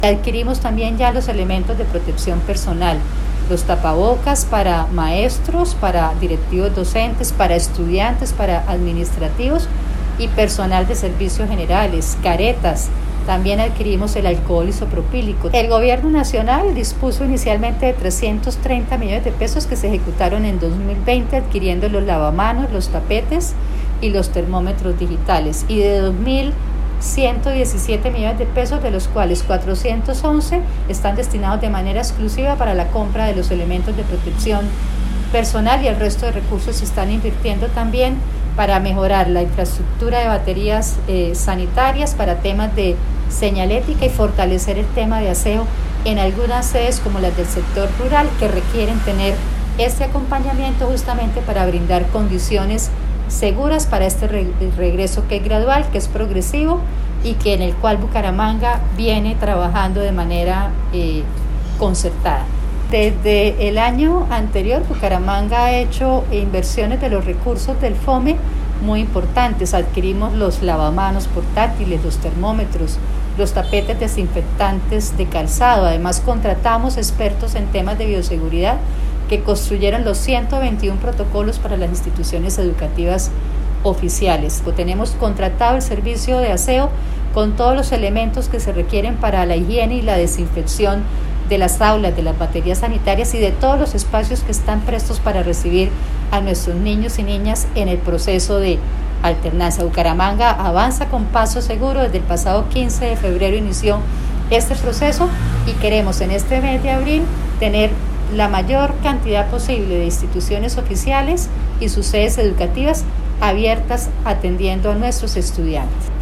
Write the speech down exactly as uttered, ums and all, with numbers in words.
Adquirimos también ya los elementos de protección personal, los tapabocas para maestros, para directivos docentes, para estudiantes, para administrativos y personal de servicios generales, caretas. También adquirimos el alcohol isopropílico. El gobierno nacional dispuso inicialmente de trescientos treinta millones de pesos que se ejecutaron en dos mil veinte adquiriendo los lavamanos, los tapetes y los termómetros digitales, y de dos mil ciento diecisiete millones de pesos, de los cuales cuatrocientos once están destinados de manera exclusiva para la compra de los elementos de protección personal, y el resto de recursos se están invirtiendo también para mejorar la infraestructura de baterías eh, sanitarias, para temas de señalética y fortalecer el tema de aseo en algunas sedes como las del sector rural, que requieren tener este acompañamiento justamente para brindar condiciones seguras para este regreso que es gradual, que es progresivo y que en el cual Bucaramanga viene trabajando de manera eh, concertada. Desde el año anterior, Bucaramanga ha hecho inversiones de los recursos del FOME muy importantes. Adquirimos los lavamanos portátiles, los termómetros, los tapetes desinfectantes de calzado. Además, contratamos expertos en temas de bioseguridad que construyeron los ciento veintiún protocolos para las instituciones educativas oficiales. Tenemos contratado el servicio de aseo con todos los elementos que se requieren para la higiene y la desinfección de las aulas, de las baterías sanitarias y de todos los espacios que están prestos para recibir a nuestros niños y niñas en el proceso de alternancia. Bucaramanga avanza con paso seguro. Desde el pasado quince de febrero inició este proceso y queremos en este mes de abril tener la mayor cantidad posible de instituciones oficiales y sus sedes educativas abiertas atendiendo a nuestros estudiantes.